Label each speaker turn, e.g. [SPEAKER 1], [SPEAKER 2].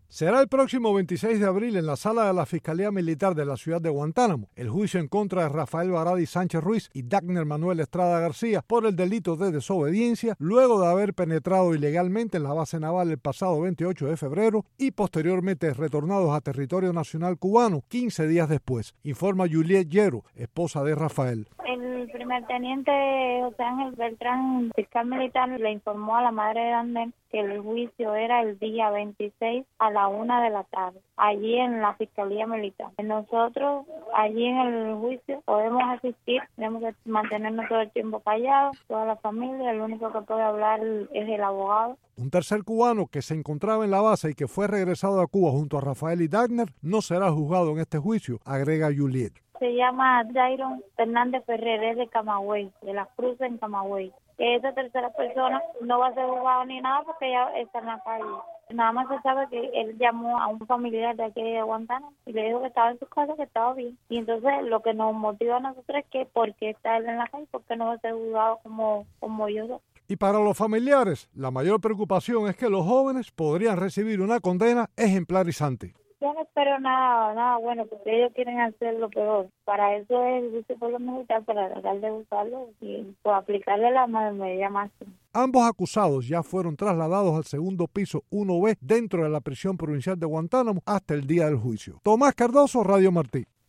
[SPEAKER 1] Será el próximo 26 de abril en la sala de la Fiscalía Militar de la ciudad de Guantánamo el juicio en contra de Rafael Baradi Sánchez Ruiz y Dagner Manuel Estrada García por el delito de desobediencia luego de haber penetrado ilegalmente en la base naval el pasado 28 de febrero y posteriormente retornados a territorio nacional cubano 15 días después, informa Juliet Llero, esposa de Rafael.
[SPEAKER 2] El primer teniente José Ángel Beltrán, fiscal militar, le informó a la madre de Dagner que el juicio era el día 26 a la 1 de la tarde, allí en la Fiscalía Militar. Nosotros, allí en el juicio, podemos asistir, tenemos que mantenernos todo el tiempo callados, toda la familia, el único que puede hablar es el abogado.
[SPEAKER 1] Un tercer cubano que se encontraba en la base y que fue regresado a Cuba junto a Rafael y Dagner no será juzgado en este juicio, agrega Juliet.
[SPEAKER 2] Se llama Jairon Fernández Ferrer, es de Camagüey, de Las Cruces en Camagüey. Esa tercera persona no va a ser juzgado ni nada porque ya está en la calle. Nada más se sabe que él llamó a un familiar de aquí de Guantánamo y le dijo que estaba en su casa, que estaba bien. Y entonces lo que nos motiva a nosotros es que por qué está él en la calle, por qué no va a ser juzgado como yo.
[SPEAKER 1] Y para los familiares, la mayor preocupación es que los jóvenes podrían recibir una condena ejemplarizante.
[SPEAKER 2] Yo no espero nada bueno, porque ellos quieren hacer lo peor. Para eso es el juicio por lo militar, para tratar de buscarlo y pues, aplicarle la medida máxima.
[SPEAKER 1] Ambos acusados ya fueron trasladados al segundo piso 1B dentro de la prisión provincial de Guantánamo hasta el día del juicio. Tomás Cardoso, Radio Martí.